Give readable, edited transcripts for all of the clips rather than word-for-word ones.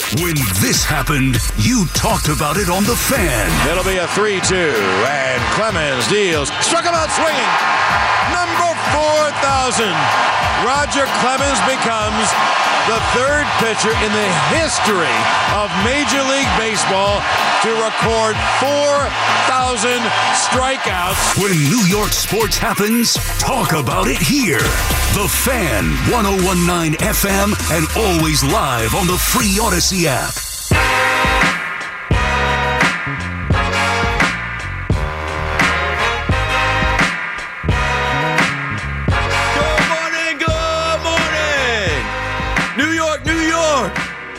When this happened, you talked about it on The Fan. It'll be a 3-2, and Clemens deals. Struck him out swinging. Number 4,000. Roger Clemens becomes the third pitcher in the history of Major League Baseball to record 4,000 strikeouts. When New York sports happens, talk about it here. The Fan, 101.9 FM, and always live on the free Odyssey app. Good morning. New York, New York.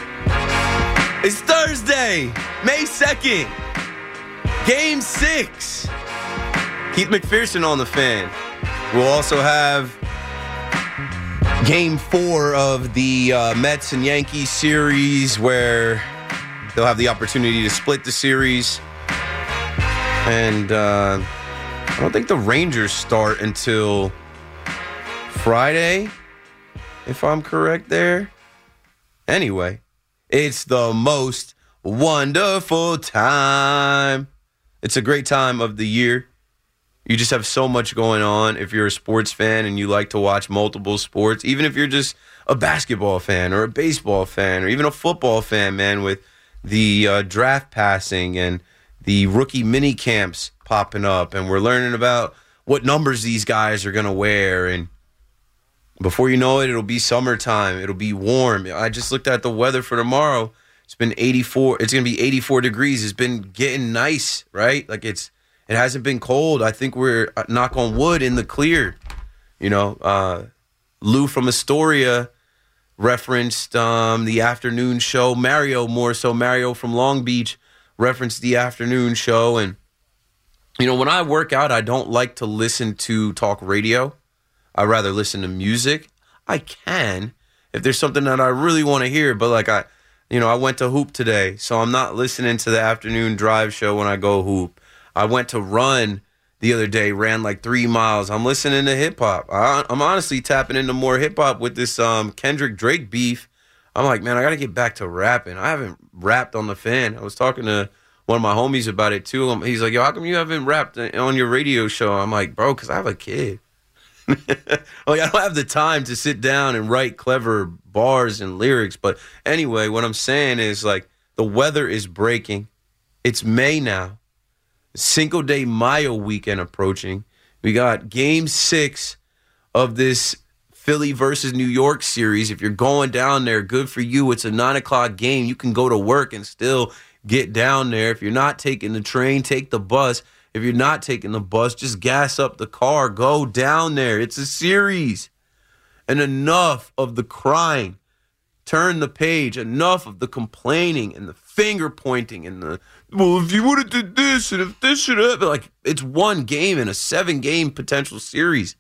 It's Thursday, May 2nd. Game 6. Keith McPherson on The Fan. We'll also have Game 4 of the Mets and Yankees series, where they'll have the opportunity to split the series. And I don't think the Rangers start until Friday, if I'm correct there. Anyway, it's the most wonderful time. It's a great time of the year. You just have so much going on if you're a sports fan and you like to watch multiple sports. Even if you're just a basketball fan or a baseball fan or even a football fan, man, with the draft passing and the rookie mini camps popping up, and we're learning about what numbers these guys are going to wear. And before you know it, it'll be summertime. It'll be warm. I just looked at the weather for tomorrow. It's been 84. It's going to be 84 degrees. It's been getting nice, right? Like it hasn't been cold. I think we're, knock on wood, in the clear. You know, Lou from Astoria referenced the afternoon show. Mario from Long Beach referenced the afternoon show. And, you know, when I work out, I don't like to listen to talk radio. I'd rather listen to music. I can if there's something that I really want to hear. But like I went to hoop today, so I'm not listening to the afternoon drive show when I go hoop. I went to run the other day, ran like 3 miles. I'm listening to hip-hop. I'm honestly tapping into more hip-hop with this Kendrick Drake beef. I'm like, man, I got to get back to rapping. I haven't rapped on The Fan. I was talking to one of my homies about it, too. He's like, yo, how come you haven't rapped on your radio show? I'm like, bro, because I have a kid. Like, I don't have the time to sit down and write clever bars and lyrics. But anyway, what I'm saying is, like, the weather is breaking. It's May now. Cinco de Mayo weekend approaching. We got Game 6 of this Philly versus New York series. If you're going down there, good for you. It's a 9 o'clock game. You can go to work and still get down there. If you're not taking the train, take the bus. If you're not taking the bus, just gas up the car. Go down there. It's a series. And enough of the crying. Turn the page. Enough of the complaining and the finger pointing and the, well, if you would have did this and if this should have, like, it's one game in a 7-game potential series.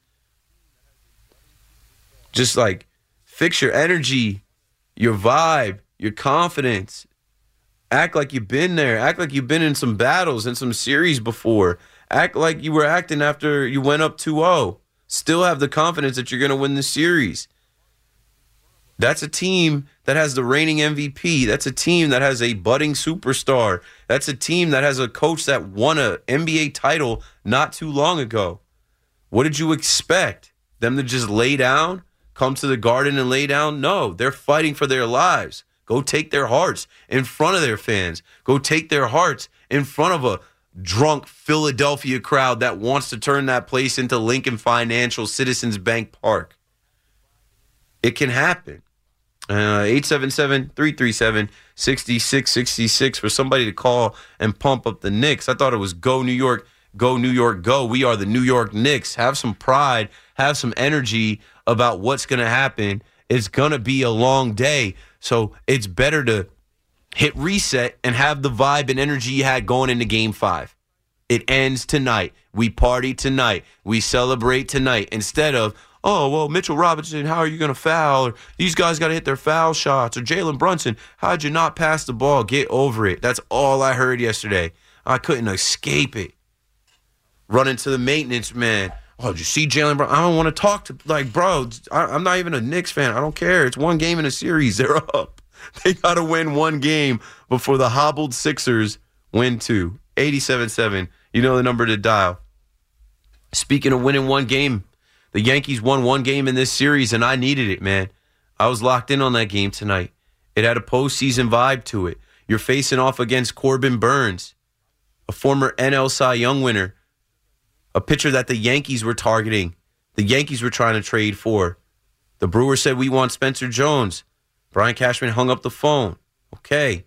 Just like fix your energy, your vibe, your confidence. Act like you've been there. Act like you've been in some battles and some series before. Act like you were acting after you went up 2-0. Still have the confidence that you're going to win the series. That's a team that has the reigning MVP. That's a team that has a budding superstar. That's a team that has a coach that won an NBA title not too long ago. What did you expect? Them to just lay down? Come to the Garden and lay down? No, they're fighting for their lives. Go take their hearts in front of their fans. Go take their hearts in front of a drunk Philadelphia crowd that wants to turn that place into Lincoln Financial Citizens Bank Park. It can happen. 877-337-6666 for somebody to call and pump up the Knicks. I thought it was go New York, go New York, go. We are the New York Knicks. Have some pride, have some energy about what's going to happen. It's going to be a long day. So it's better to hit reset and have the vibe and energy you had going into Game 5. It ends tonight. We party tonight. We celebrate tonight. Instead of, oh, well, Mitchell Robinson, how are you going to foul? Or these guys got to hit their foul shots. Or Jalen Brunson, how'd you not pass the ball? Get over it. That's all I heard yesterday. I couldn't escape it. Run into the maintenance man. Oh, did you see Jalen Brunson? I don't want to talk to, like, bro, I'm not even a Knicks fan. I don't care. It's one game in a series. They're up. They got to win one game before the hobbled Sixers win two. 87-7. You know the number to dial. Speaking of winning one game, the Yankees won one game in this series, and I needed it, man. I was locked in on that game tonight. It had a postseason vibe to it. You're facing off against Corbin Burnes, a former NL Cy Young winner, a pitcher that the Yankees were targeting. The Yankees were trying to trade for. The Brewers said, we want Spencer Jones. Brian Cashman hung up the phone. Okay.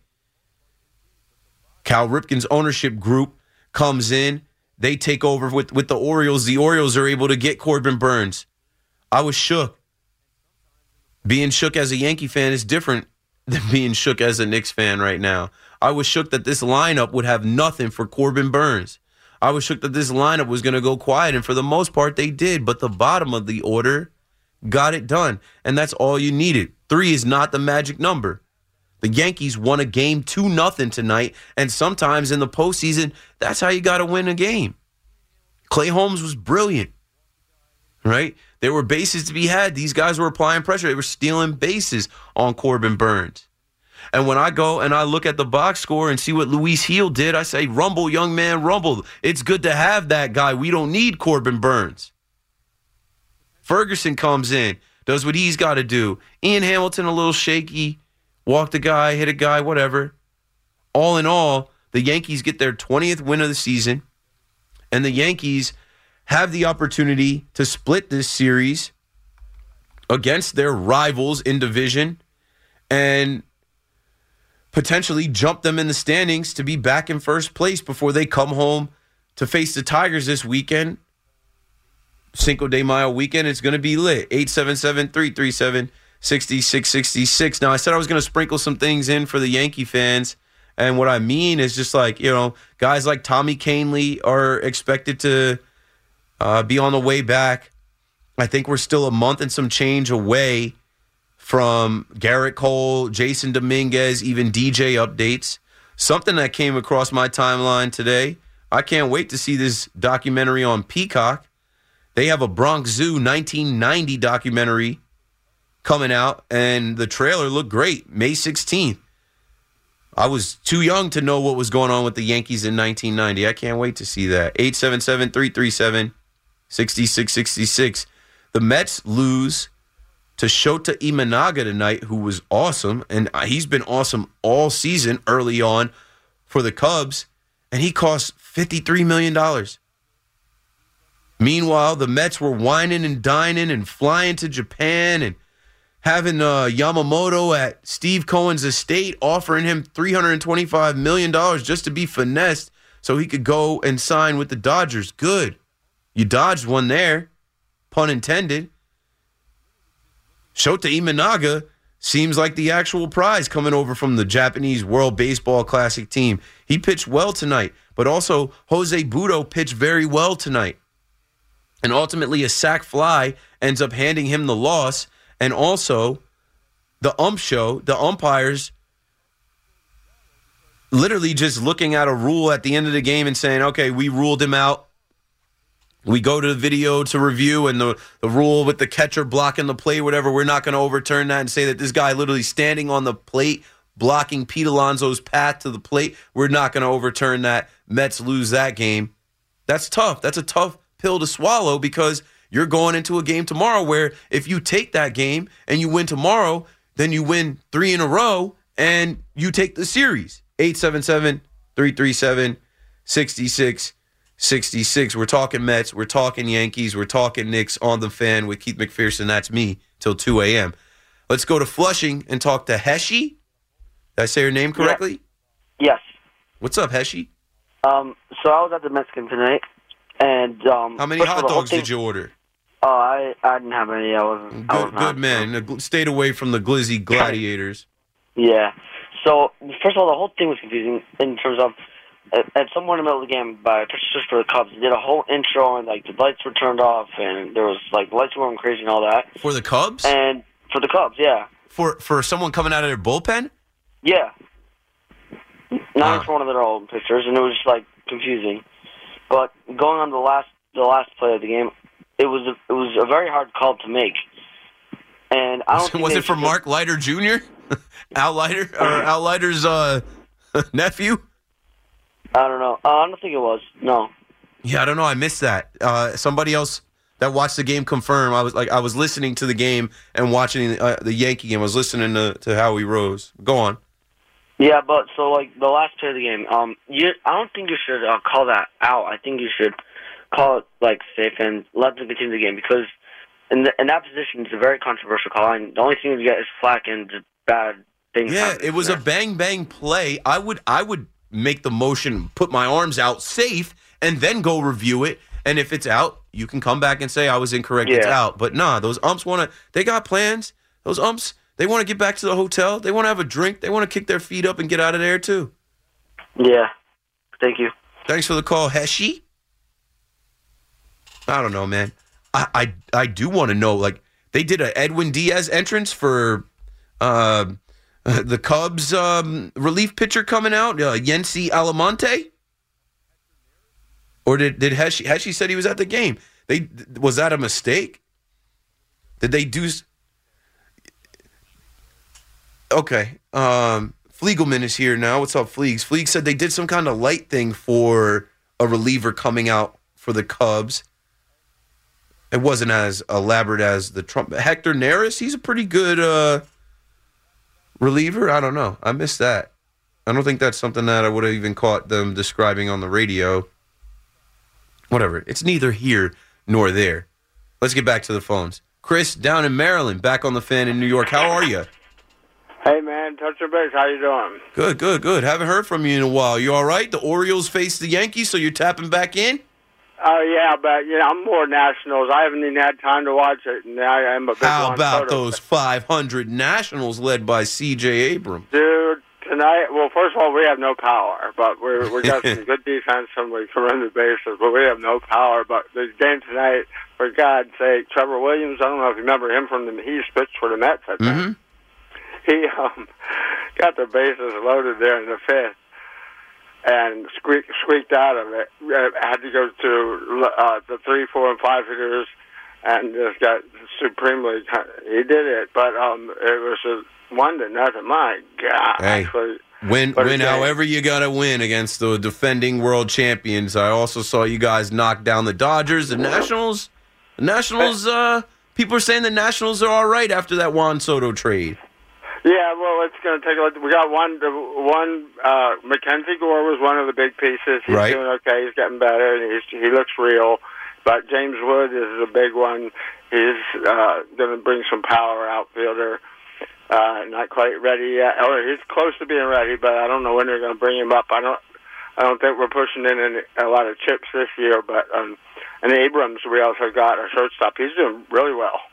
Cal Ripken's ownership group comes in. They take over with the Orioles. The Orioles are able to get Corbin Burnes. I was shook. Being shook as a Yankee fan is different than being shook as a Knicks fan right now. I was shook that this lineup would have nothing for Corbin Burnes. I was shook that this lineup was going to go quiet, and for the most part, they did. But the bottom of the order got it done, and that's all you needed. 3 is not the magic number. The Yankees won a game 2-0 tonight, and sometimes in the postseason, that's how you got to win a game. Clay Holmes was brilliant, right? There were bases to be had. These guys were applying pressure. They were stealing bases on Corbin Burnes. And when I go and I look at the box score and see what Luis Gil did, I say, rumble, young man, rumble. It's good to have that guy. We don't need Corbin Burnes. Ferguson comes in, does what he's got to do. Ian Hamilton, a little shaky, walked a guy, hit a guy, whatever. All in all, the Yankees get their 20th win of the season, and the Yankees have the opportunity to split this series against their rivals in division and potentially jump them in the standings to be back in first place before they come home to face the Tigers this weekend. Cinco de Mayo weekend, it's going to be lit. 877-337-6666. Now, I said I was going to sprinkle some things in for the Yankee fans, and what I mean is just like, guys like Tommy Kahnle are expected to be on the way back. I think we're still a month and some change away from Garrett Cole, Jason Dominguez, even DJ updates. Something that came across my timeline today. I can't wait to see this documentary on Peacock. They have a Bronx Zoo 1990 documentary coming out, and the trailer looked great. May 16th. I was too young to know what was going on with the Yankees in 1990. I can't wait to see that. 877-337-6666. The Mets lose to Shota Imanaga tonight, who was awesome, and he's been awesome all season early on for the Cubs, and he cost $53 million. Meanwhile, the Mets were whining and dining and flying to Japan and having Yamamoto at Steve Cohen's estate offering him $325 million just to be finessed so he could go and sign with the Dodgers. Good. You dodged one there, pun intended. Shota Imanaga seems like the actual prize coming over from the Japanese World Baseball Classic team. He pitched well tonight, but also Jose Butto pitched very well tonight. And ultimately, a sac fly ends up handing him the loss. And also, the umpires literally just looking at a rule at the end of the game and saying, okay, we ruled him out. We go to the video to review, and the rule with the catcher blocking the plate, whatever, we're not going to overturn that and say that this guy literally standing on the plate, blocking Pete Alonso's path to the plate. We're not going to overturn that. Mets lose that game. That's tough. That's a tough pill to swallow because you're going into a game tomorrow where if you take that game and you win tomorrow, then you win 3 in a row and you take the series. 877-337-6666. We're talking Mets. We're talking Yankees. We're talking Knicks on The Fan with Keith McPherson. That's me till 2 a.m. Let's go to Flushing and talk to Heshi. Did I say her name correctly? Yes. What's up, Heshi? So I was at the Mets game tonight. And how many hot dogs did you order? Oh, I didn't have any. I was good man. Stayed away from the glizzy gladiators. Yeah. So first of all, the whole thing was confusing in terms of at some point in the middle of the game, by pitchers for the Cubs, they did a whole intro and like the lights were turned off and there was like the lights were going crazy and all that. For the Cubs? And for the Cubs, yeah. For someone coming out of their bullpen? Yeah. Not for one of their old pitchers, and it was just like confusing. But going on the last play of the game, it was a very hard call to make. And I don't think was it for Mark Leiter Jr.? Al Leiter's nephew? I don't know. I don't think it was. No. Yeah, I don't know. I missed that. Somebody else that watched the game confirmed. I was listening to the game and watching the Yankee game. I was listening to Howie Rose. Go on. Yeah, but so like the last play of the game, I don't think you should call that out. I think you should call it like safe and let them continue the game because in that position it's a very controversial call. And the only thing you get is flack and bad things. Yeah, it was a bang play. I would make the motion, put my arms out safe, and then go review it. And if it's out, you can come back and say I was incorrect. Yeah. It's out. But nah, those umps they got plans. Those umps. They want to get back to the hotel. They want to have a drink. They want to kick their feet up and get out of there, too. Yeah. Thank you. Thanks for the call, Heshi. I don't know, man. I do want to know, like, they did an Edwin Diaz entrance for the Cubs relief pitcher coming out, Yency Almonte? Or did Heshi said he was at the game? Was that a mistake? Did they do... Okay. Fliegelman is here now. What's up, Fleegs? Fleegs said they did some kind of light thing for a reliever coming out for the Cubs. It wasn't as elaborate as the Trump. Hector Neris, he's a pretty good reliever. I don't know. I missed that. I don't think that's something that I would have even caught them describing on the radio. Whatever. It's neither here nor there. Let's get back to the phones. Chris, down in Maryland, back on the Fan in New York. How are you? Hey, man, touch your base. How you doing? Good. Haven't heard from you in a while. You all right? The Orioles face the Yankees, so you're tapping back in? Yeah, but I'm more Nationals. I haven't even had time to watch it, and I am a big How about those 500 Nationals led by C.J. Abrams? Dude, tonight, well, first of all, we have no power, but we got some good defense and we can run the bases, but we have no power. But the game tonight, for God's sake, Trevor Williams, I don't know if you remember him from he pitched for the Mets, I think. Mm-hmm. He got the bases loaded there in the fifth and squeaked out of it. Had to go to the 3, 4, and 5 hitters and just got supremely. He did it, but it was a 1-0. My God! Hey, win however you gotta win against the defending world champions. I also saw you guys knock down the Dodgers. The Nationals. People are saying the Nationals are all right after that Juan Soto trade. Yeah, well, it's going to take a look. We got one. Mackenzie Gore was one of the big pieces. He's doing okay. He's getting better, and he looks real. But James Wood is a big one. He's going to bring some power outfielder. Not quite ready yet. Or he's close to being ready, but I don't know when they're going to bring him up. I don't think we're pushing in a lot of chips this year. But and Abrams, we also got a shortstop. He's doing really well.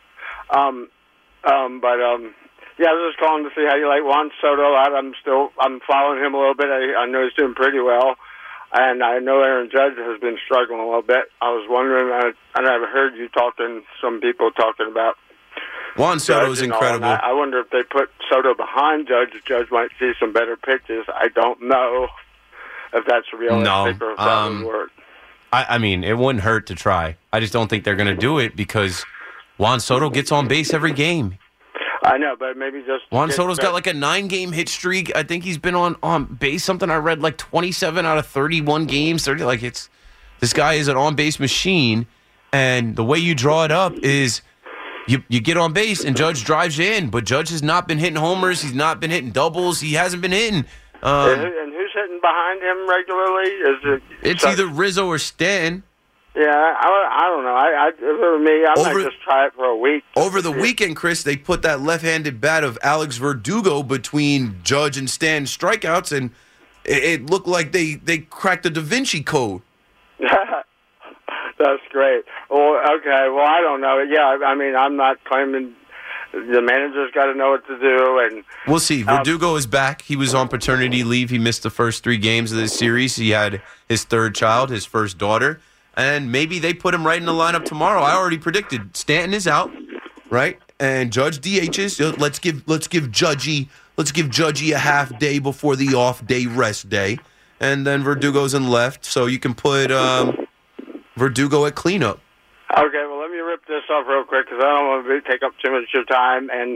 Yeah, I was just calling to see how you like Juan Soto. I'm following him a little bit. I know he's doing pretty well, and I know Aaron Judge has been struggling a little bit. I was wondering, and I've heard some people talking about Juan Soto's incredible. I wonder if they put Soto behind Judge might see some better pitches. I don't know if that's realistic or if that would work. I mean, it wouldn't hurt to try. I just don't think they're going to do it because Juan Soto gets on base every game. I know, but maybe just... Juan Soto's got like a 9-game hit streak. I think he's been on base, something I read, like 27 out of 31 games. 30, this guy is an on-base machine, and the way you draw it up is you get on base, and Judge drives you in, but Judge has not been hitting homers. He's not been hitting doubles. He hasn't been hitting... and who's hitting behind him regularly? It's either Rizzo or Stan. Yeah, I don't know. For me, I might just try it for a week. Over the weekend, Chris, they put that left-handed bat of Alex Verdugo between Judge and Stan's strikeouts, and it looked like they cracked the Da Vinci Code. That's great. Well, okay. Well, I don't know. Yeah, I mean, I'm not claiming the manager's got to know what to do. And we'll see. Verdugo is back. He was on paternity leave. He missed the first 3 games of this series. He had his 3rd child, his first daughter. And maybe they put him right in the lineup tomorrow. I already predicted Stanton is out, right? And Judge DHs. Let's give Judgy a half day before the off day rest day, and then Verdugo's in left, so you can put Verdugo at cleanup. Okay, well, let let me rip this off real quick because I don't want to take up too much of your time. And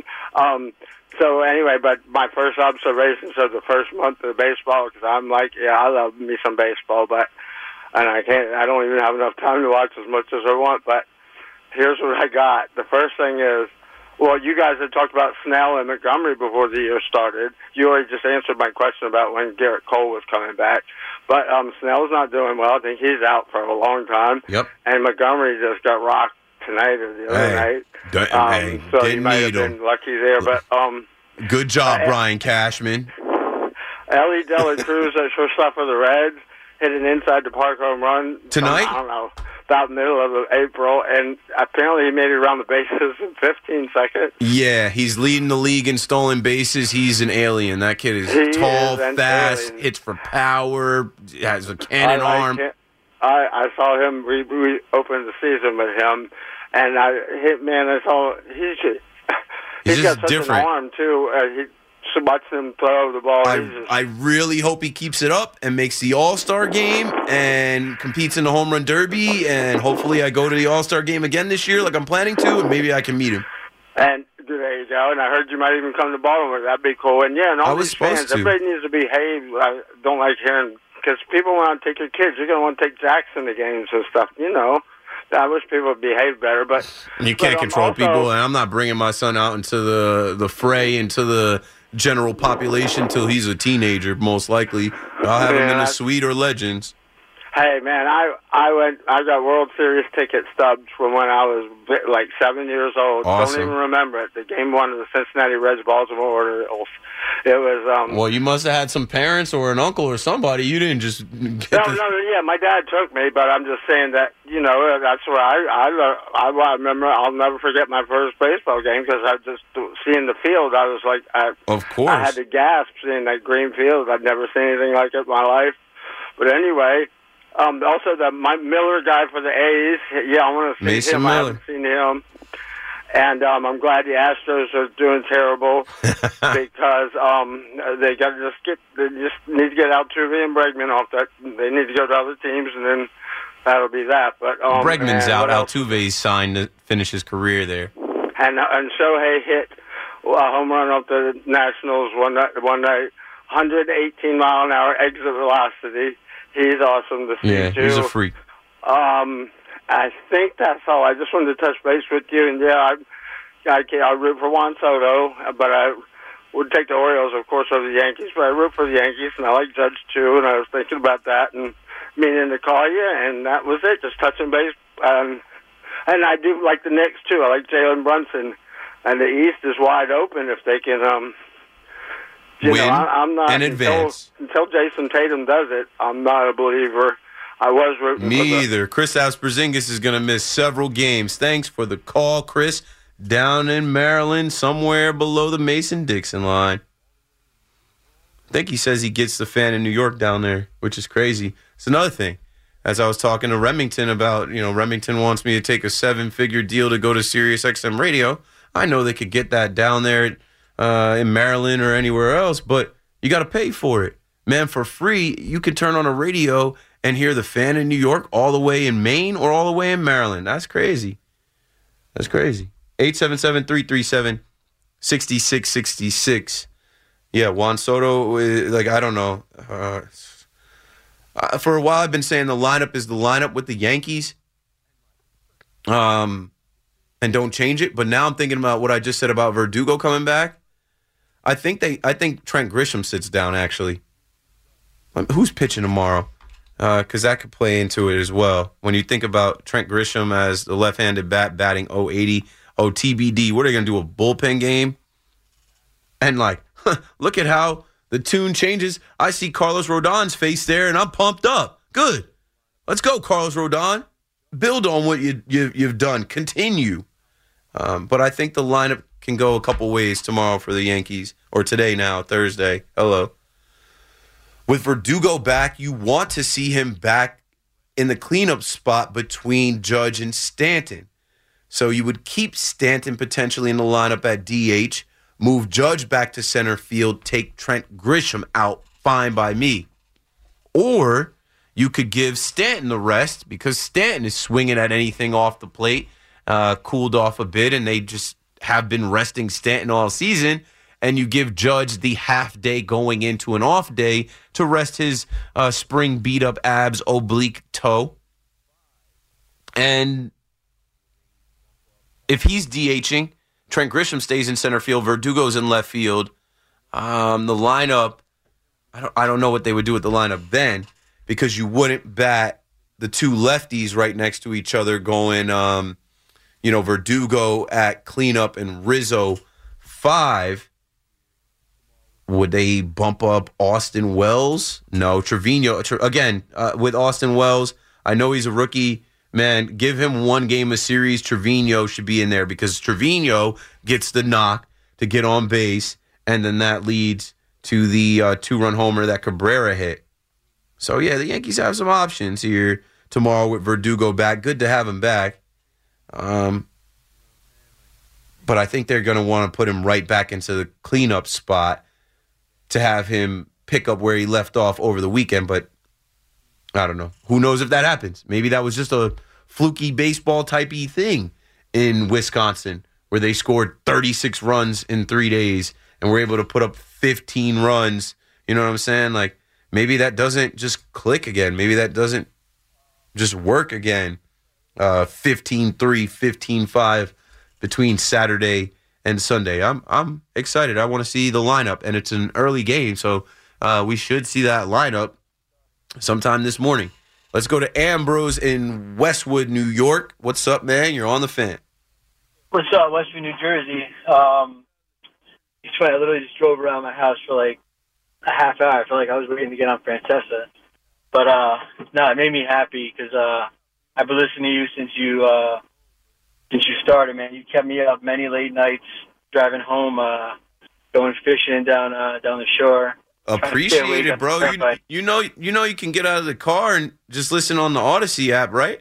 so anyway, but my first observations of the first month of baseball, because I'm like, yeah, I love me some baseball, and I don't even have enough time to watch as much as I want. But here's what I got. The first thing is, well, you guys had talked about Snell and Montgomery before the year started. You already just answered my question about when Garrett Cole was coming back. But Snell's not doing well. I think he's out for a long time. Yep. And Montgomery just got rocked tonight or the other night. So you might have been lucky there. But good job, Brian Cashman. Ellie De La Cruz at shortstop for the Reds hit an inside the park home run tonight. I don't know, about middle of April, and apparently he made it around the bases in 15 seconds. Yeah, he's leading the league in stolen bases. He's an alien. That kid is tall, fast, hits for power, has a cannon arm. I saw him reopen the season with him, and I saw he's got such different. an arm too. Watching him throw the ball. I really hope he keeps it up and makes the All-Star game and competes in the Home Run Derby, and hopefully I go to the All-Star game again this year like I'm planning to, and maybe I can meet him. And there you go. And I heard you might even come to Baltimore. That'd be cool. And, yeah, and all these fans, everybody needs to behave. I don't like hearing, because people want to take your kids. You're going to want to take Jackson to games and stuff, you know. I wish people would behave better, but you can't control people, and I'm not bringing my son out into the fray, into the general population till he's a teenager, most likely. I'll have him in a suite or Legends. Hey, man, I got World Series ticket stubs from when I was like 7 years old. Awesome. Don't even remember it. The game one of the Cincinnati Reds, Baltimore Orioles. It was. Well, you must have had some parents or an uncle or somebody. You didn't just get yeah, my dad took me, but I'm just saying that, you know, that's where I remember. I'll never forget my first baseball game because I just seeing the field. I was like, of course, I had to gasp seeing that green field. I'd never seen anything like it in my life. But anyway. Also, my Miller guy for the A's. Yeah, I want to see Mason him. Miller. I haven't seen him. And I'm glad the Astros are doing terrible because they just need to get Altuve and Bregman off that. They need to go to other teams, and then that'll be that. But Bregman's out. Altuve's signed to finish his career there. And Shohei hit a home run off the Nationals one night, 118-mile-an-hour exit velocity. He's awesome to see, too. He's a freak. I think that's all. I just wanted to touch base with you. And, yeah, I root for Juan Soto, but I would take the Orioles, of course, over the Yankees. But I root for the Yankees, and I like Judge, too. And I was thinking about that and meaning to call you, and that was it, just touching base. And I do like the Knicks, too. I like Jalen Brunson. And the East is wide open if they can win I'm not, and advance. Until Jason Tatum does it, I'm not a believer. I was rooting Me either. Kristaps Porzingis is going to miss several games. Thanks for the call, Chris. Down in Maryland, somewhere below the Mason-Dixon line. I think he says he gets the fan in New York down there, which is crazy. It's another thing. As I was talking to Remington about, Remington wants me to take a 7-figure deal to go to Sirius XM Radio. I know they could get that down there in Maryland or anywhere else, but you got to pay for it. Man, for free, you can turn on a radio and hear the fan in New York all the way in Maine or all the way in Maryland. That's crazy. That's crazy. 877-337-6666. Yeah, Juan Soto, I don't know. For a while, I've been saying the lineup is the lineup with the Yankees. And don't change it. But now I'm thinking about what I just said about Verdugo coming back. I think Trent Grisham sits down, actually. Who's pitching tomorrow? Because that could play into it as well. When you think about Trent Grisham as the left-handed bat batting 080, TBD, what are they going to do, a bullpen game? And, look at how the tune changes. I see Carlos Rodon's face there, and I'm pumped up. Good. Let's go, Carlos Rodon. Build on what you've done. Continue. But I think the lineup can go a couple ways tomorrow for the Yankees, or today now, Thursday. Hello. With Verdugo back, you want to see him back in the cleanup spot between Judge and Stanton. So you would keep Stanton potentially in the lineup at DH, move Judge back to center field, take Trent Grisham out, fine by me. Or you could give Stanton the rest because Stanton is swinging at anything off the plate, cooled off a bit, and they just have been resting Stanton all season. And you give Judge the half day going into an off day to rest his spring beat-up abs, oblique toe. And if he's DHing, Trent Grisham stays in center field, Verdugo's in left field. The lineup, I don't know what they would do with the lineup then, because you wouldn't bat the two lefties right next to each other going, Verdugo at cleanup and Rizzo 5. Would they bump up Austin Wells? No. Trevino, again, with Austin Wells, I know he's a rookie. Man, give him one game a series. Trevino should be in there because Trevino gets the knock to get on base, and then that leads to the two-run homer that Cabrera hit. So, yeah, the Yankees have some options here tomorrow with Verdugo back. Good to have him back. But I think they're going to want to put him right back into the cleanup spot to have him pick up where he left off over the weekend, but I don't know. Who knows if that happens? Maybe that was just a fluky baseball-type-y thing in Wisconsin where they scored 36 runs in 3 days and were able to put up 15 runs. You know what I'm saying? Like, maybe that doesn't just click again. Maybe that doesn't just work again. 15-3, 15-5 between Saturday and Sunday. I'm excited. I want to see the lineup, and it's an early game, so we should see that lineup sometime this morning. Let's go to Ambrose in Westwood, New York. What's up, man? You're on the Fan. What's up, Westwood, New Jersey? It's funny. I literally just drove around my house for like a half hour. I felt like I was waiting to get on Francesa. But, no, it made me happy because I've been listening to you since you started, man. You kept me up many late nights driving home, going fishing down the shore. Appreciate it, bro. You know you can get out of the car and just listen on the Odyssey app, right?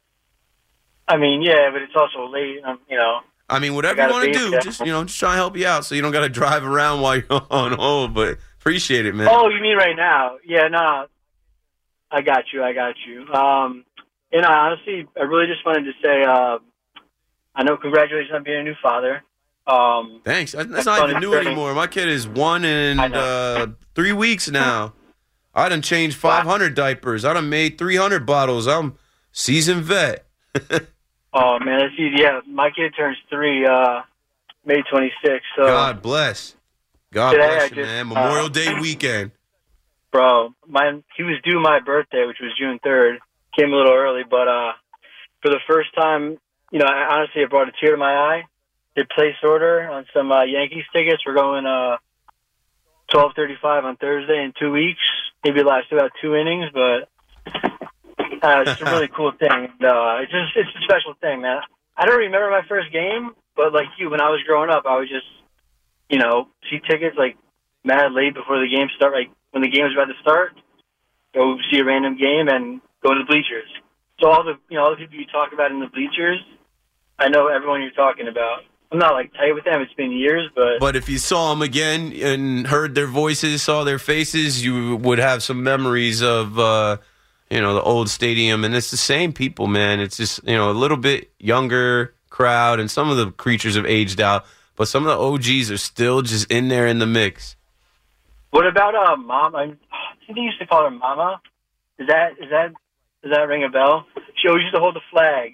I mean, yeah, but it's also late. I mean, whatever you want to do, just try and help you out so you don't got to drive around while you're on hold. But appreciate it, man. Oh, you mean right now? Yeah, no, I got you. Honestly, I really just wanted to say, I know congratulations on being a new father. Thanks. That's not even new anymore. My kid is 1 and 3 weeks now. I done changed 500 diapers. I done made 300 bottles. I'm seasoned vet. Oh, man, that's easy. Yeah, my kid turns 3 May 26th. So. God bless. God bless you, man. Memorial Day weekend. Bro, he was due my birthday, which was June 3rd. Came a little early, but for the first time, I brought a tear to my eye. Did place order on some Yankees tickets. We're going 12:35 on Thursday in 2 weeks. Maybe last about 2 innings, but it's just a really cool thing. It's a special thing, man. I don't remember my first game, but like you, when I was growing up, I would just, see tickets like mad late before the game start. Like when the game was about to start, go see a random game and go to the bleachers. So all the people you talk about in the bleachers, I know everyone you're talking about. I'm not like tight with them. It's been years, but if you saw them again and heard their voices, saw their faces, you would have some memories of the old stadium. And it's the same people, man. It's just a little bit younger crowd, and some of the creatures have aged out, but some of the OGs are still just in there in the mix. What about Mom? I think they used to call her Mama. Does that ring a bell? She always used to hold the flag.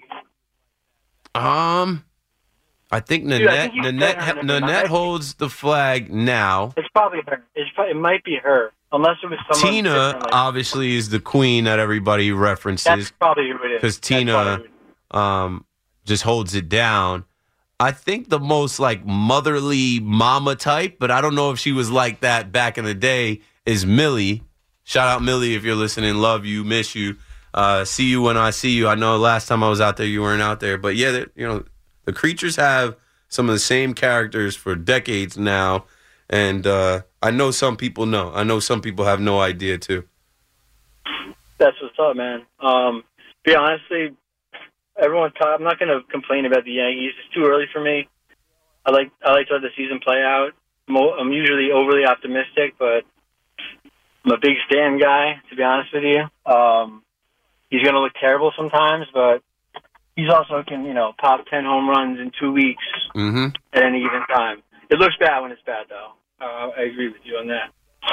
I think Nanette holds the flag now. It's probably her. It might be her, unless it was someone. Tina obviously is the queen that everybody references. That's probably who it is. Because Tina just holds it down. I think the most like motherly mama type, but I don't know if she was like that back in the day, is Millie. Shout out Millie if you're listening. Love you, miss you. See you when I see you. I know last time I was out there, you weren't out there. But yeah, the creatures have some of the same characters for decades now. And I know some people know. I know some people have no idea, too. That's what's up, man. Honestly, I'm not going to complain about the Yankees. It's too early for me. I like to let the season play out. I'm usually overly optimistic, but I'm a big Stan guy, to be honest with you. He's going to look terrible sometimes, but he's also can, pop 10 home runs in 2 weeks Mm-hmm. at any given time. It looks bad when it's bad, though. I agree with you on that.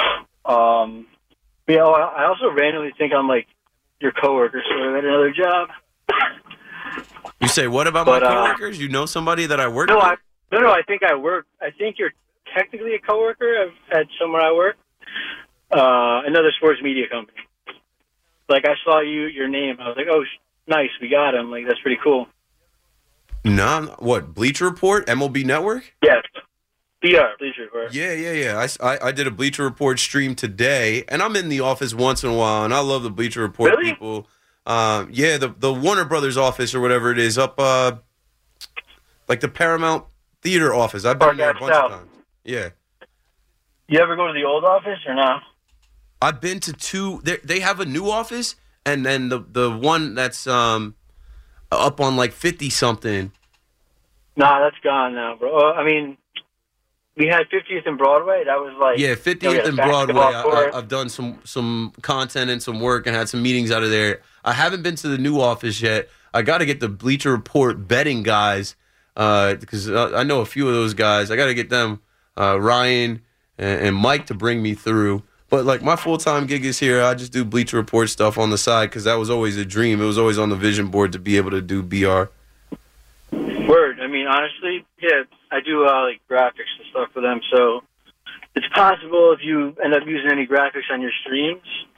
I also randomly think I'm like your coworker sort of at another job. You say what about my coworkers? You know somebody that I work with? No, I think I work. I think you're technically a coworker at somewhere I work. Another sports media company. Like, I saw your name. I was like, oh, nice, we got him. Like, that's pretty cool. No, what, Bleacher Report, MLB Network? Yes. BR, Bleacher Report. Yeah. I did a Bleacher Report stream today, and I'm in the office once in a while, and I love the Bleacher Report people. The Warner Brothers office or whatever it is up, like the Paramount Theater office. I've been there a bunch of times. Yeah. You ever go to the old office or no? I've been to two. They have a new office, and then the one that's up on like 50-something. Nah, that's gone now, bro. I mean, we had 50th and Broadway. That was like 50th and Broadway. I've done some content and some work and had some meetings out of there. I haven't been to the new office yet. I got to get the Bleacher Report betting guys because I know a few of those guys. I got to get them, Ryan and Mike, to bring me through. But like my full-time gig is here. I just do Bleacher Report stuff on the side because that was always a dream. It was always on the vision board to be able to do BR. Word. I mean, honestly, yeah, I do like graphics and stuff for them. So it's possible if you end up using any graphics on your streams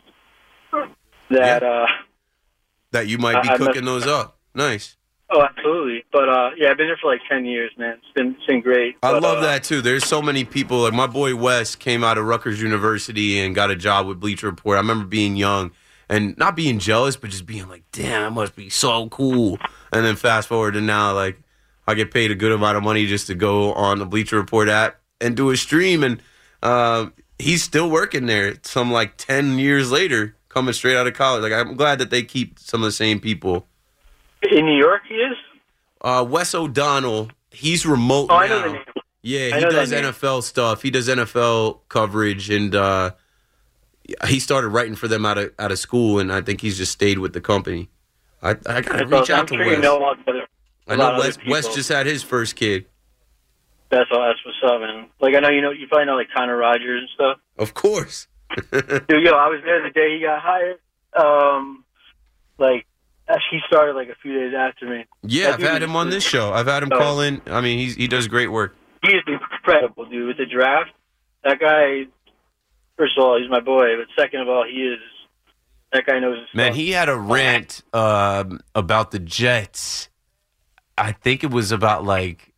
that you might be cooking those up. Nice. Oh, absolutely. But I've been there for like 10 years, man. It's been great. I love that too. There's so many people. Like my boy Wes came out of Rutgers University and got a job with Bleacher Report. I remember being young and not being jealous, but just being like, damn, that must be so cool. And then fast forward to now, like, I get paid a good amount of money just to go on the Bleacher Report app and do a stream. And he's still working there some like 10 years later, coming straight out of college. Like, I'm glad that they keep some of the same people. In New York, he is? Wes O'Donnell. He's remote now. I know the name. Yeah, he does NFL stuff. He does NFL coverage, and he started writing for them out of school, and I think he's just stayed with the company. I got to reach out to Wes. You know I know Wes just had his first kid. That's what's up, man. Like, I know you probably know like Connor Rogers and stuff. Of course. Dude, I was there the day he got hired. He started like a few days after me. Yeah, I've had him on this show. I've had him call in. I mean, he does great work. He is incredible, dude. With the draft, that guy, first of all, he's my boy. But second of all, that guy knows his Man, stuff. he had a rant about the Jets. I think it was about like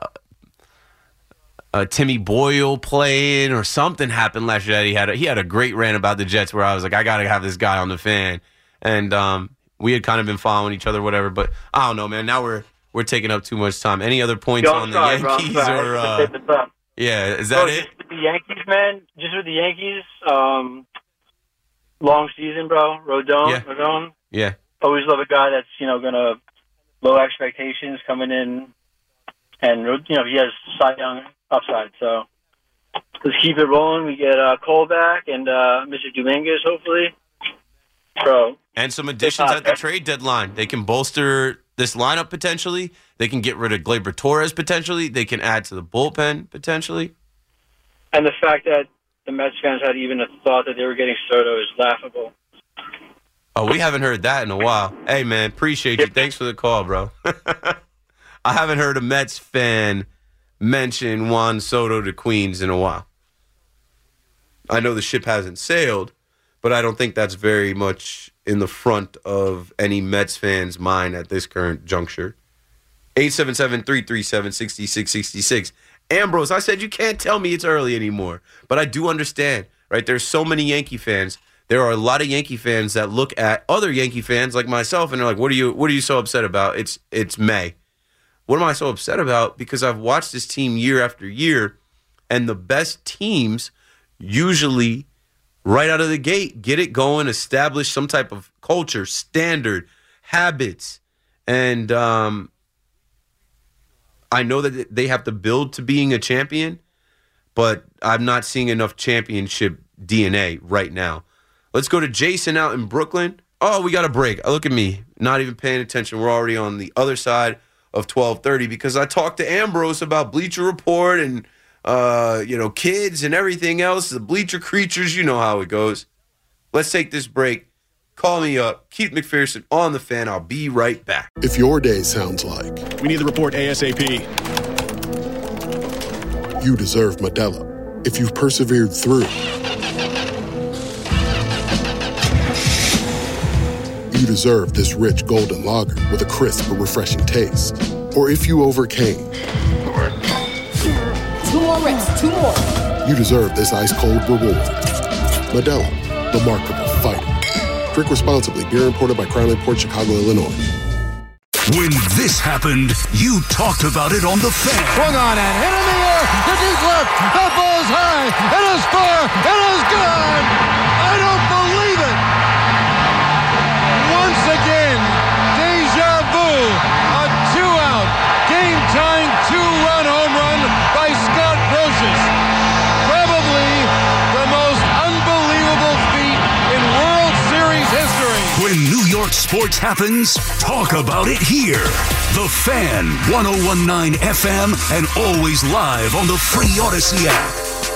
Timmy Boyle playing or something happened last year. He had a great rant about the Jets where I was like, I got to have this guy on the fan. And we had kind of been following each other, whatever. But I don't know, man. Now we're taking up too much time. Any other points on the Yankees yeah? Is that it? Just with the Yankees, man. Just with the Yankees. Long season, bro. Rodon. Yeah. Always love a guy that's gonna low expectations coming in, and he has Cy Young upside. So let's keep it rolling. We get Cole back and Mr. Dominguez, hopefully. Bro. And some additions at the trade deadline. They can bolster this lineup potentially. They can get rid of Gleyber Torres potentially. They can add to the bullpen potentially. And the fact that the Mets fans had even a thought that they were getting Soto is laughable. Oh, we haven't heard that in a while. Hey, man, appreciate you. Thanks for the call, bro. I haven't heard a Mets fan mention Juan Soto to Queens in a while. I know the ship hasn't sailed, but I don't think that's very much in the front of any Mets fan's mind at this current juncture. 877-337-6666. Ambrose, I said you can't tell me it's early anymore, but I do understand, right? There's so many Yankee fans. There are a lot of Yankee fans that look at other Yankee fans like myself and they're like, what are you so upset about? It's May. What am I so upset about? Because I've watched this team year after year, and the best teams usually right out of the gate get it going, establish some type of culture, standard, habits, and I know that they have to build to being a champion, but I'm not seeing enough championship DNA right now. Let's go to Jason out in Brooklyn. Oh, we got a break. Look at me, not even paying attention. We're already on the other side of 12:30 because I talked to Ambrose about Bleacher Report and, kids and everything else. The Bleacher Creatures, you know how it goes. Let's take this break. Call me up. Keith McPherson on the Fan. I'll be right back. If your day sounds like we need the report ASAP. You deserve Modelo. If you've persevered through, you deserve this rich golden lager with a crisp but refreshing taste. Or if you overcame. 2 more reps, 2 more. You deserve this ice cold reward. Modelo, the mark of a fighter. Drink responsibly. Beer imported by Crown Port Chicago, Illinois. When this happened, you talked about it on The Fan. Swung on and hit in the air to deep left. That ball is high. It is far. It is good. I don't believe it. Once again, deja vu. A 2-out, game-tying 2-run home run by Scott Brosius. Probably the most unbelievable feat in World Series history. When New York sports happens, talk about it here. The Fan, 101.9 FM, and always live on the free Odyssey app.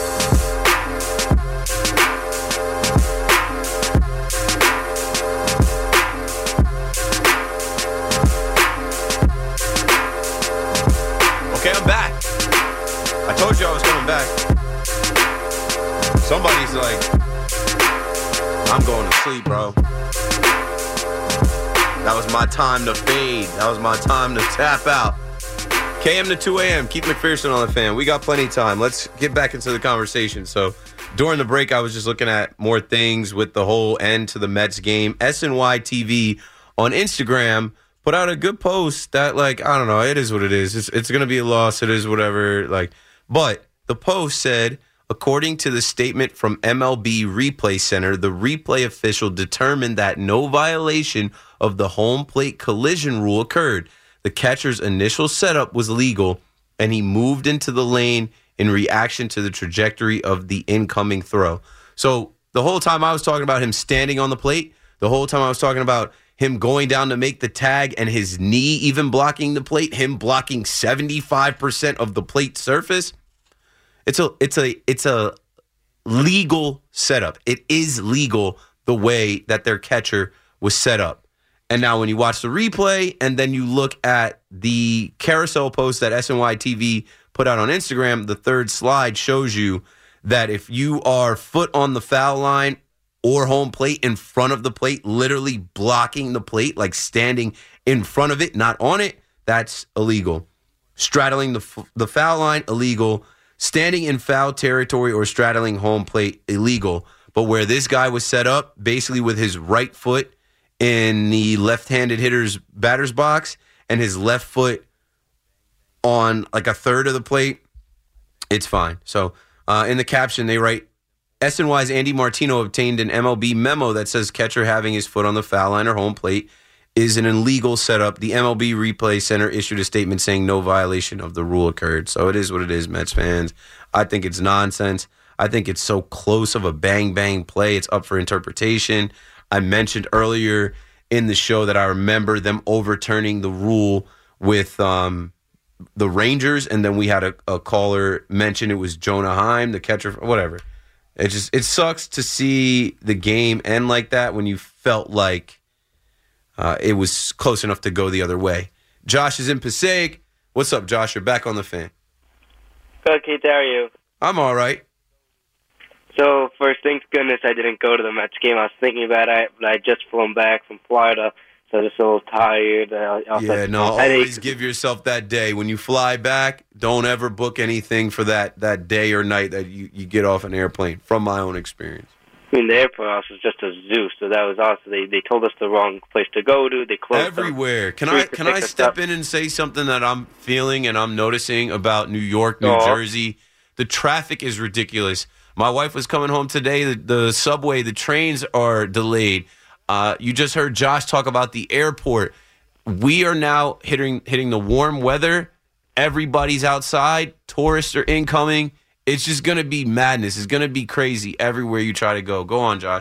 Okay, I'm back. I told you I was coming back. Somebody's like, I'm going to sleep, bro. That was my time to fade. That was my time to tap out. KM to 2 a.m. Keith McPherson on the Fan. We got plenty of time. Let's get back into the conversation. So during the break, I was just looking at more things with the whole end to the Mets game. SNY TV on Instagram put out a good post that, I don't know. It is what it is. It's going to be a loss. It is whatever. But the post said, according to the statement from MLB Replay Center, the replay official determined that no violation of the home plate collision rule occurred. The catcher's initial setup was legal, and he moved into the lane in reaction to the trajectory of the incoming throw. So the whole time I was talking about him standing on the plate, the whole time I was talking about him going down to make the tag and his knee even blocking the plate, him blocking 75% of the plate surface, it's a legal setup. It is legal the way that their catcher was set up. And now when you watch the replay and then you look at the carousel post that SNY TV put out on Instagram, the third slide shows you that if you are foot on the foul line or home plate in front of the plate, literally blocking the plate, like standing in front of it, not on it, that's illegal. Straddling the foul line, illegal. Standing in foul territory or straddling home plate, illegal. But where this guy was set up, basically with his right foot in the left-handed hitter's batter's box and his left foot on a third of the plate, it's fine. So in the caption, they write, SNY's Andy Martino obtained an MLB memo that says catcher having his foot on the foul line or home plate is an illegal setup. The MLB Replay Center issued a statement saying no violation of the rule occurred. So it is what it is, Mets fans. I think it's nonsense. I think it's so close of a bang-bang play. It's up for interpretation. I mentioned earlier in the show that I remember them overturning the rule with the Rangers, and then we had a caller mention it was Jonah Heim, the catcher, whatever. It sucks to see the game end like that when you felt like it was close enough to go the other way. Josh is in Passaic. What's up, Josh? You're back on the Fan. Good, Keith. How are you? I'm all right. So, first, thank goodness I didn't go to the Mets game. I was thinking about it, but I had just flown back from Florida, so I was just a little tired. Always give yourself that day. When you fly back, don't ever book anything for that day or night that you get off an airplane, from my own experience. I mean, the airport house was just a zoo, so that was awesome. They told us the wrong place to go to. They closed everywhere. Can I step in and say something that I'm feeling and I'm noticing about New York, New Jersey? The traffic is ridiculous. My wife was coming home today. The subway, the trains are delayed. You just heard Josh talk about the airport. We are now hitting the warm weather. Everybody's outside. Tourists are incoming. It's just going to be madness. It's going to be crazy everywhere you try to go. Go on, Josh.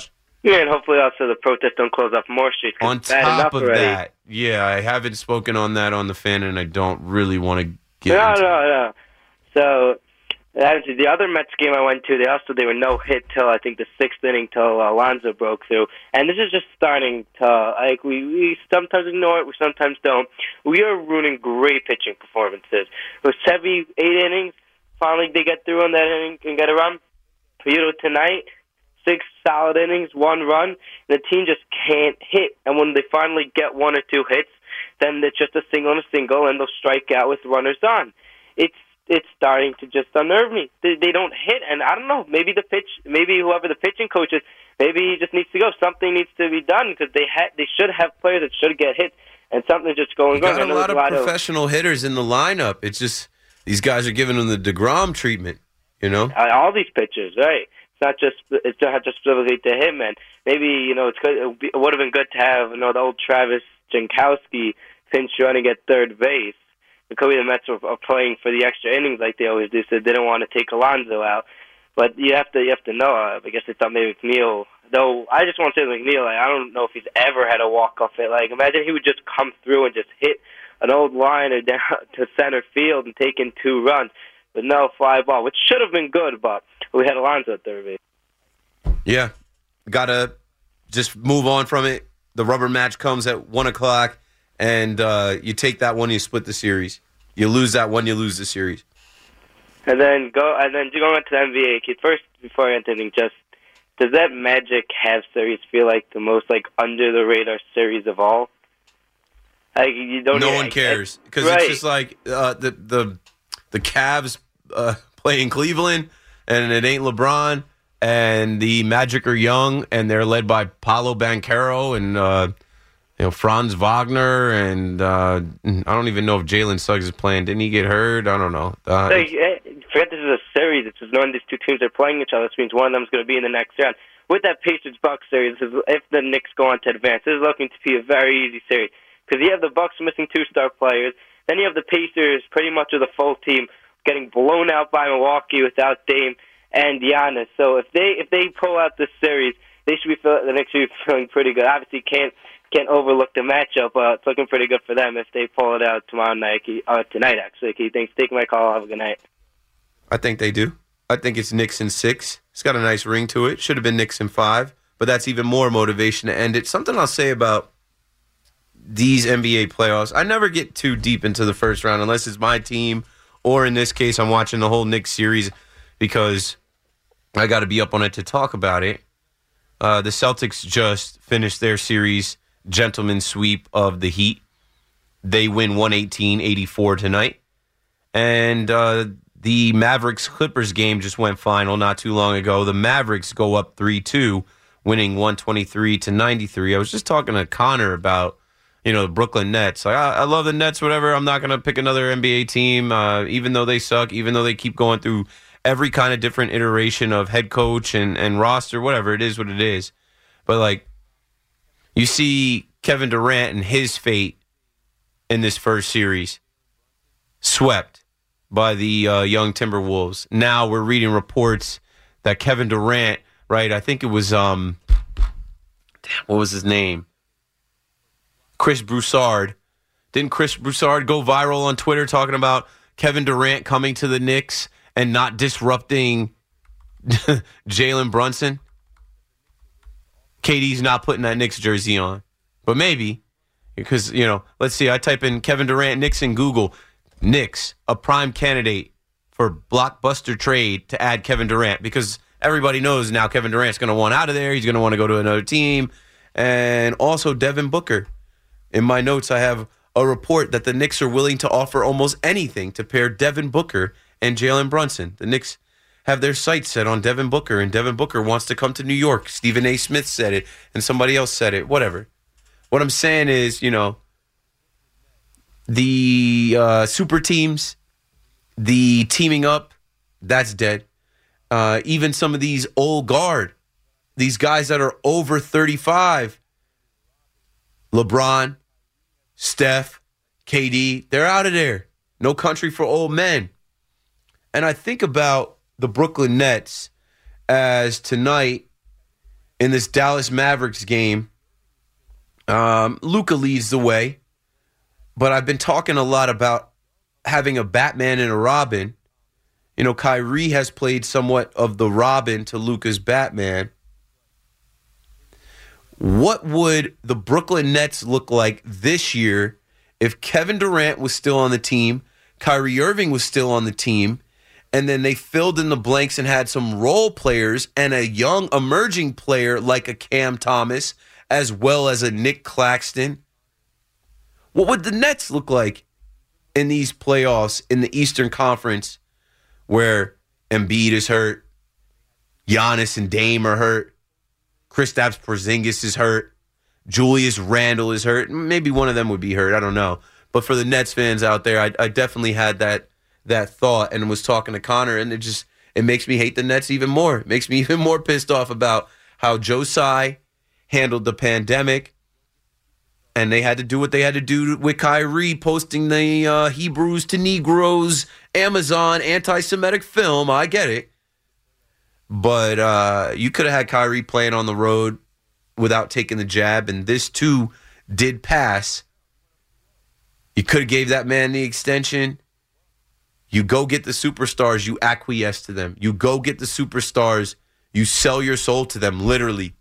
Yeah, and hopefully also the protests don't close off more streets. On top of that, yeah, I haven't spoken on that on the Fan, and I don't really want to get into No. So, actually, the other Mets game I went to, they were no hit till I think the 6th inning till Alonso broke through. And this is just starting to, like, we sometimes ignore it, we sometimes don't. We are ruining great pitching performances. It was 8 innings. Finally, they get through on that inning and get a run. Tonight, 6 solid innings, 1 run. The team just can't hit. And when they finally get 1 or 2 hits, then it's just a single and a single, and they'll strike out with runners on. It's starting to just unnerve me. They don't hit, and I don't know. Maybe whoever the pitching coach is, maybe he just needs to go. Something needs to be done because they should have players that should get hit, and something's just going on. Got a lot of professional hitters in the lineup. It's just these guys are giving them the DeGrom treatment. You know, all these pitchers, right? It's not just specifically to him, and maybe it's good. It would have been good to have the old Travis Jankowski pinch running at third base. Because the Mets are playing for the extra innings like they always do, so they didn't want to take Alonso out. But you have to know. I guess they thought maybe McNeil. Though I just want to say McNeil. I don't know if he's ever had a walk-off hit. Imagine he would just come through and just hit an old liner down to center field and take in 2 runs. But no, fly ball, which should have been good, but we had Alonso at third base. Yeah, gotta just move on from it. The rubber match comes at 1:00. And you take that one, you split the series. You lose that one, you lose the series. And then going into the NBA, first before I get anything, just does that Magic Cavs series feel like the most under the radar series of all? No one cares because it's just the Cavs play in Cleveland, and it ain't LeBron, and the Magic are young, and they're led by Paolo Banchero and. Franz Wagner, and I don't even know if Jalen Suggs is playing. Didn't he get hurt? I don't know. Forget this is a series. It's just knowing these 2 teams are playing each other. This means one of them is going to be in the next round. With that Pacers-Bucks series, if the Knicks go on to advance, this is looking to be a very easy series. Because you have the Bucks missing 2 star players. Then you have the Pacers pretty much with a full team getting blown out by Milwaukee without Dame and Giannis. So if they pull out this series, the Knicks should be feeling pretty good. Obviously, can't overlook the matchup. It's looking pretty good for them if they pull it out tonight, actually. Thanks for taking my call. Have a good night. I think they do. I think it's Knicks in 6. It's got a nice ring to it. Should have been Knicks in 5, but that's even more motivation to end it. Something I'll say about these NBA playoffs, I never get too deep into the first round unless it's my team, or in this case, I'm watching the whole Knicks series because I got to be up on it to talk about it. The Celtics just finished their series gentleman sweep of the Heat. They win 118-84 tonight. And the Mavericks-Clippers game just went final not too long ago. The Mavericks go up 3-2, winning 123-93. I was just talking to Connor about, the Brooklyn Nets. I love the Nets, whatever. I'm not going to pick another NBA team, even though they suck, even though they keep going through every kind of different iteration of head coach and roster, whatever. It is what it is. But, you see Kevin Durant and his fate in this first series swept by the young Timberwolves. Now we're reading reports that Kevin Durant, right, I think it was, what was his name? Chris Broussard. Didn't Chris Broussard go viral on Twitter talking about Kevin Durant coming to the Knicks and not disrupting Jalen Brunson? KD's not putting that Knicks jersey on. But maybe, because, let's see, I type in Kevin Durant Knicks in Google. Knicks, a prime candidate for blockbuster trade to add Kevin Durant, because everybody knows now Kevin Durant's going to want out of there. He's going to want to go to another team. And also Devin Booker. In my notes, I have a report that the Knicks are willing to offer almost anything to pair Devin Booker and Jalen Brunson. The Knicks have their sights set on Devin Booker, and Devin Booker wants to come to New York. Stephen A. Smith said it, and somebody else said it, whatever. What I'm saying is, the super teams, the teaming up, that's dead. Even some of these old guard, these guys that are over 35, LeBron, Steph, KD, they're out of there. No country for old men. And I think about the Brooklyn Nets as tonight in this Dallas Mavericks game, Luka leads the way. But I've been talking a lot about having a Batman and a Robin. You know, Kyrie has played somewhat of the Robin to Luka's Batman. What would the Brooklyn Nets look like this year if Kevin Durant was still on the team, Kyrie Irving was still on the team, and then they filled in the blanks and had some role players and a young emerging player like a Cam Thomas as well as a Nick Claxton? What would the Nets look like in these playoffs in the Eastern Conference where Embiid is hurt, Giannis and Dame are hurt, Kristaps Porzingis is hurt, Julius Randle is hurt? Maybe one of them would be hurt. I don't know. But for the Nets fans out there, I definitely had that thought and was talking to Connor, and it makes me hate the Nets even more. It makes me even more pissed off about how Joe Tsai handled the pandemic, and they had to do what they had to do with Kyrie posting the Hebrews to Negroes Amazon anti-Semitic film. I get it. But you could have had Kyrie playing on the road without taking the jab, and this too did pass. You could have gave that man the extension. You go get the superstars, you acquiesce to them. You go get the superstars, you sell your soul to them, literally.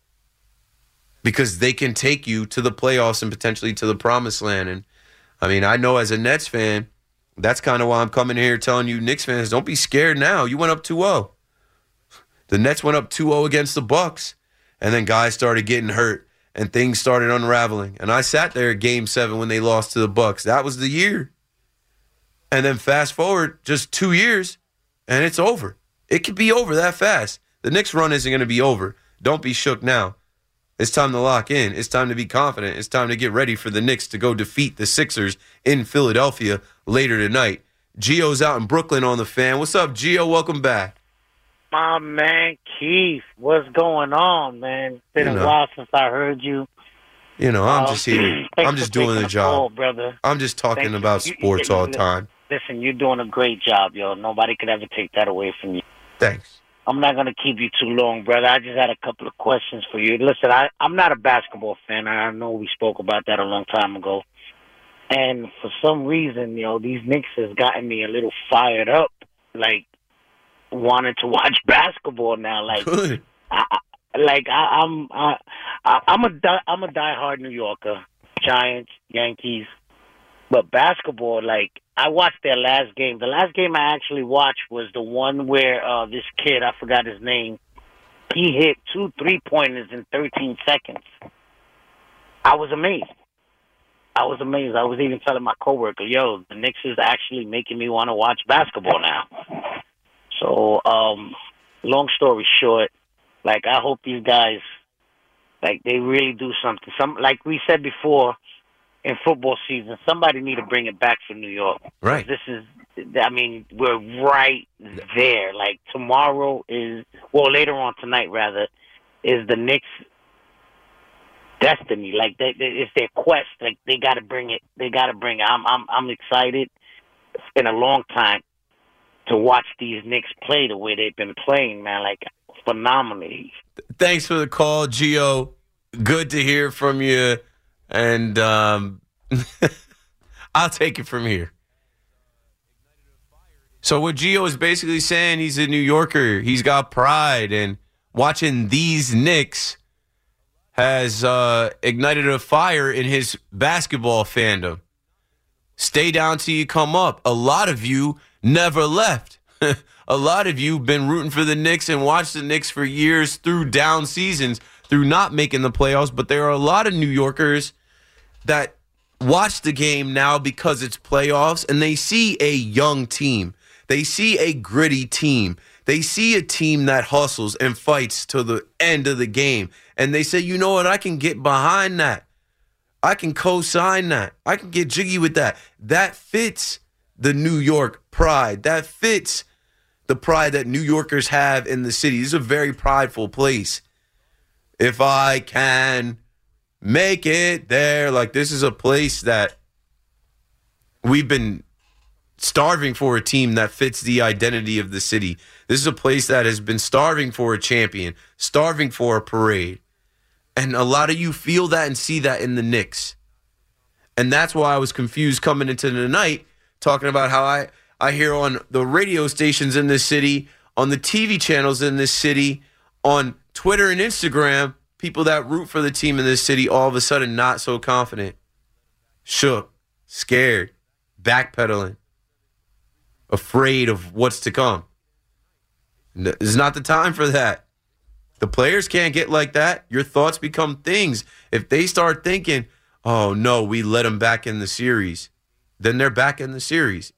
Because they can take you to the playoffs and potentially to the promised land. And I mean, I know as a Nets fan, that's kind of why I'm coming here telling you Knicks fans, don't be scared now. You went up 2-0. The Nets went up 2-0 against the Bucks, and then guys started getting hurt, and things started unraveling. And I sat there at Game 7 when they lost to the Bucks. That was the year. And then fast forward just 2 years, and it's over. It could be over that fast. The Knicks run isn't going to be over. Don't be shook now. It's time to lock in. It's time to be confident. It's time to get ready for the Knicks to go defeat the Sixers in Philadelphia later tonight. Gio's out in Brooklyn on the Fan. What's up, Gio? Welcome back. My man, Keith, what's going on, man? It's been a while since I heard you. You know, I'm just here. I'm just doing the job. Call, brother. I'm just talking about sports all the time. Listen, you're doing a great job, yo. Nobody could ever take that away from you. Thanks. I'm not going to keep you too long, brother. I just had a couple of questions for you. Listen, I'm not a basketball fan. I know we spoke about that a long time ago. And for some reason, you know, these Knicks has gotten me a little fired up, like wanting to watch basketball now. Like, good. I'm a diehard New Yorker, Giants, Yankees, but basketball, like, I watched their last game. The last game I actually watched was the one where this kid, I forgot his name, he hit 2 3-pointers in 13 seconds. I was amazed. I was even telling my coworker, yo, the Knicks is actually making me want to watch basketball now. So, long story short, like, I hope these guys, like, they really do something. Like we said before, in football season, somebody need to bring it back for New York. Right. This is, I mean, we're right there. Like, tomorrow is, well, later on tonight, rather, is the Knicks' destiny. Like, it's their quest. Like, they got to bring it. They got to bring it. I'm excited. It's been a long time to watch these Knicks play the way they've been playing, man. Like, phenomenally. Thanks for the call, Gio. Good to hear from you. And I'll take it from here. So what Gio is basically saying, he's a New Yorker. He's got pride. And watching these Knicks has ignited a fire in his basketball fandom. Stay down till you come up. A lot of you never left. A lot of you have been rooting for the Knicks and watched the Knicks for years through down seasons, through not making the playoffs. But there are a lot of New Yorkers that watch the game now because it's playoffs, and they see a young team. They see a gritty team. They see a team that hustles and fights to the end of the game. And they say, you know what, I can get behind that. I can co-sign that. I can get jiggy with that. That fits the New York pride. That fits the pride that New Yorkers have in the city. This is a very prideful place. If I can make it there. Like, this is a place that we've been starving for, a team that fits the identity of the city. This This is a place that has been starving for a champion, starving for a parade. And a lot of you feel that and see that in the Knicks. And that's why I was confused coming into the night, talking about how I hear on the radio stations in this city, on the TV channels in this city, on Twitter and Instagram, people that root for the team in this city all of a sudden not so confident, shook, scared, backpedaling, afraid of what's to come. It's not the time for that. The players can't get like that. Your thoughts become things. If they start thinking, oh, no, we let them back in the series, then they're back in the series.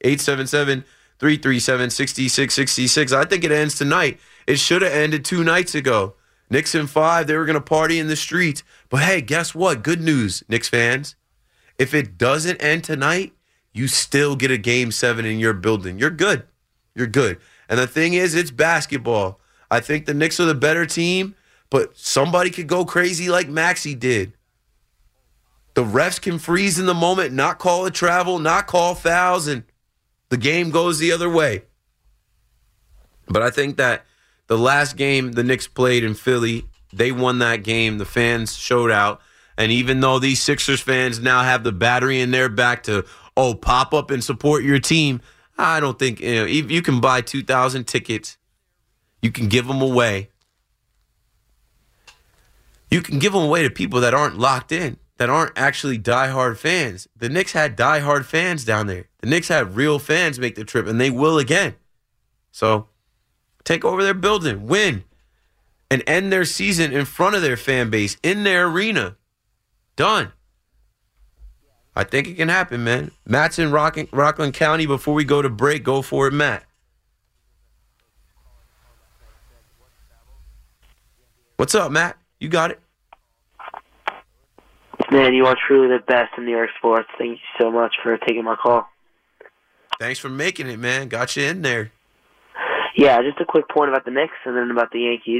877-337-6666. I think it ends tonight. It should have ended 2 nights ago. Knicks in 5, they were going to party in the streets. But, hey, guess what? Good news, Knicks fans. If it doesn't end tonight, you still get a Game 7 in your building. You're good. You're good. And the thing is, it's basketball. I think the Knicks are the better team, but somebody could go crazy like Maxey did. The refs can freeze in the moment, not call a travel, not call fouls, and the game goes the other way. But I think that the last game the Knicks played in Philly, they won that game. The fans showed out. And even though these Sixers fans now have the battery in their back to, pop up and support your team, I don't think, if you can buy 2,000 tickets, you can give them away. You can give them away to people that aren't locked in, that aren't actually diehard fans. The Knicks had diehard fans down there. The Knicks had real fans make the trip, and they will again. So take over their building, win, and end their season in front of their fan base, in their arena. Done. I think it can happen, man. Matt's in Rockland County. Before we go to break, go for it, Matt. What's up, Matt? You got it. Man, you are truly the best in New York sports. Thank you so much for taking my call. Thanks for making it, man. Got you in there. Yeah, just a quick point about the Knicks and then about the Yankees.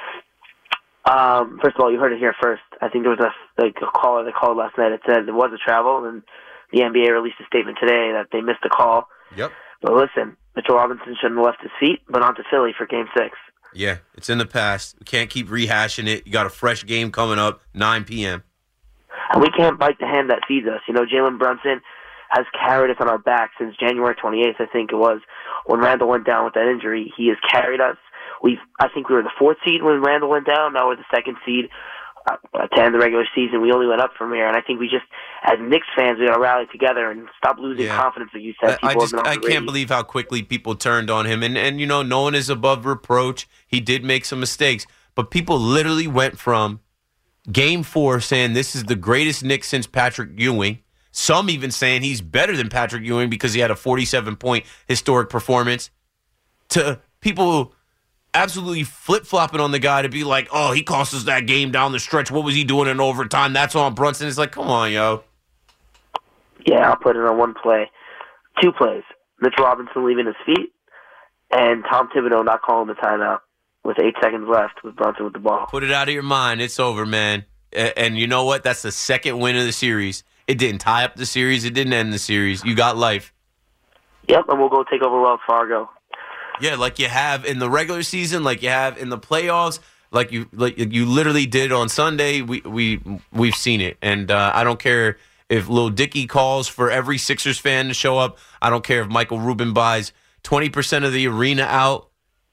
First of all, you heard it here first. I think there was a caller that called last night. It said there was a travel, and the NBA released a statement today that they missed the call. Yep. But listen, Mitchell Robinson shouldn't have left his feet, but on to Philly for Game 6. Yeah, it's in the past. We can't keep rehashing it. You got a fresh game coming up, 9 p.m. And we can't bite the hand that feeds us. Jalen Brunson has carried us on our back since January 28th, I think it was, when Randall went down with that injury. He has carried us. I think we were the 4th seed when Randall went down. Now we're the 2nd seed. To end the regular season, we only went up from here. And I think we just, as Knicks fans, we got to rally together and stop losing confidence, like you said. I can't believe how quickly people turned on him. And no one is above reproach. He did make some mistakes. But people literally went from Game 4 saying this is the greatest Knicks since Patrick Ewing. Some even saying he's better than Patrick Ewing because he had a 47-point historic performance, to people absolutely flip-flopping on the guy to be like, oh, he cost us that game down the stretch. What was he doing in overtime? That's on Brunson. It's like, come on, yo. Yeah, I'll put it on one play. 2 plays. Mitch Robinson leaving his feet, and Tom Thibodeau not calling the timeout with 8 seconds left with Brunson with the ball. Put it out of your mind. It's over, man. And you know what? That's the 2nd win of the series. It didn't tie up the series. It didn't end the series. You got life. Yep, and we'll go take over Wells Fargo. Yeah, like you have in the regular season, like you have in the playoffs, like you literally did on Sunday. We've seen it, and I don't care if Lil Dicky calls for every Sixers fan to show up. I don't care if Michael Rubin buys 20% of the arena out.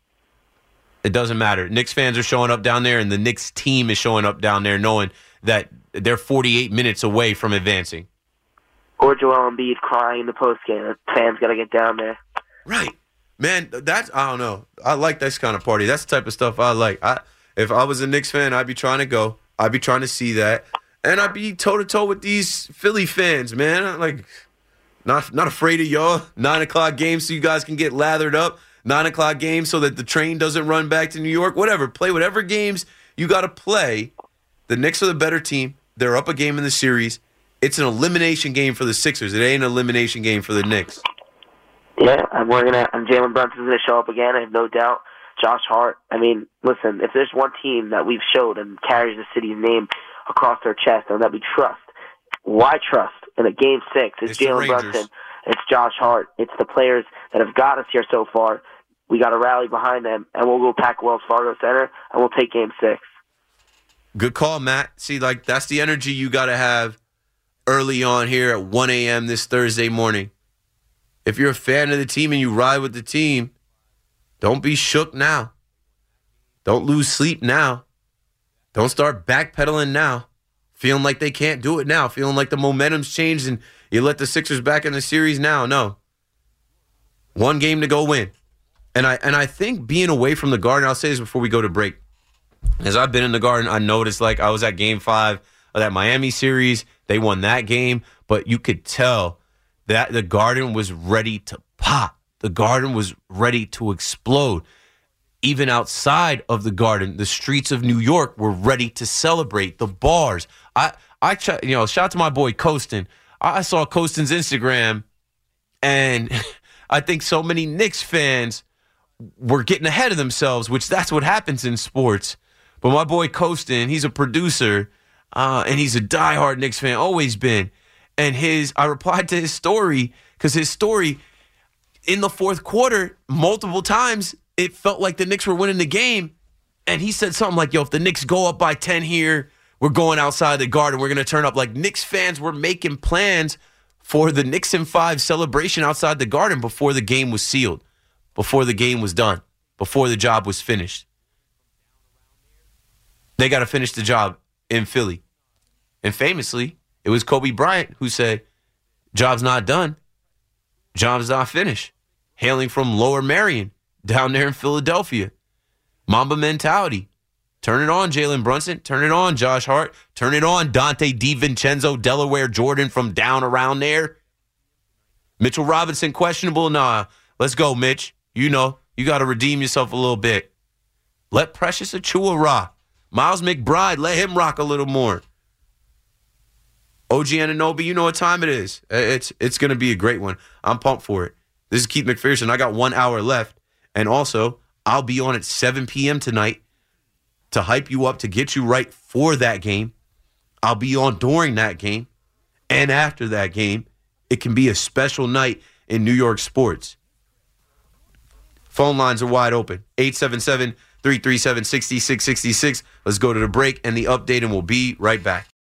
It doesn't matter. Knicks fans are showing up down there, and the Knicks team is showing up down there, knowing that they're 48 minutes away from advancing. Or Joel Embiid crying in the postgame. The fans got to get down there. Right. Man, I don't know. I like this kind of party. That's the type of stuff I like. If I was a Knicks fan, I'd be trying to go. I'd be trying to see that. And I'd be toe-to-toe with these Philly fans, man. I'm like, not afraid of y'all. 9 o'clock game so you guys can get lathered up. 9 o'clock game so that the train doesn't run back to New York. Whatever. Play whatever games you got to play. The Knicks are the better team. They're up a game in the series. It's an elimination game for the Sixers. It ain't an elimination game for the Knicks. Yeah, and Jalen Brunson's going to show up again, I have no doubt. Josh Hart. I mean, listen, if there's one team that we've showed and carries the city's name across their chest and that we trust, why trust? In a Game 6, it's Jalen Brunson, it's Josh Hart, it's the players that have got us here so far. We got to rally behind them, and we'll go pack Wells Fargo Center, and we'll take Game 6. Good call, Matt. See, like, that's the energy you got to have early on here at 1 a.m. this Thursday morning. If you're a fan of the team and you ride with the team, don't be shook now. Don't lose sleep now. Don't start backpedaling now. Feeling like they can't do it now. Feeling like the momentum's changed and you let the Sixers back in the series now. No. One game to go win. And I think being away from the Garden, I'll say this before we go to break. As I've been in the Garden, I noticed, like, I was at Game 5 of that Miami series. They won that game, but you could tell that the Garden was ready to pop. The Garden was ready to explode. Even outside of the Garden, the streets of New York were ready to celebrate. The bars. Shout out to my boy Kostin. I saw Kostin's Instagram, and I think so many Knicks fans were getting ahead of themselves, which that's what happens in sports. But my boy Kostin, he's a producer, and he's a diehard Knicks fan, always been. And I replied to his story, because his story, in the fourth quarter, multiple times, it felt like the Knicks were winning the game. And he said something like, yo, if the Knicks go up by 10 here, we're going outside the Garden. We're going to turn up. Like, Knicks fans were making plans for the Knicks in 5 celebration outside the Garden before the game was sealed, before the game was done, before the job was finished. They got to finish the job in Philly. And famously, it was Kobe Bryant who said, job's not done. Job's not finished. Hailing from Lower Merion, down there in Philadelphia. Mamba mentality. Turn it on, Jalen Brunson. Turn it on, Josh Hart. Turn it on, Dante DiVincenzo, Delaware Jordan from down around there. Mitchell Robinson, questionable? Nah. Let's go, Mitch. You know, you got to redeem yourself a little bit. Let Precious Achiuwa rock. Miles McBride, let him rock a little more. OG Anunoby, you know what time it is. It's going to be a great one. I'm pumped for it. This is Keith McPherson. I got 1 hour left. And also, I'll be on at 7 p.m. tonight to hype you up, to get you right for that game. I'll be on during that game and after that game. It can be a special night in New York sports. Phone lines are wide open. 877-337-6666. Let's go to the break and the update, and we'll be right back.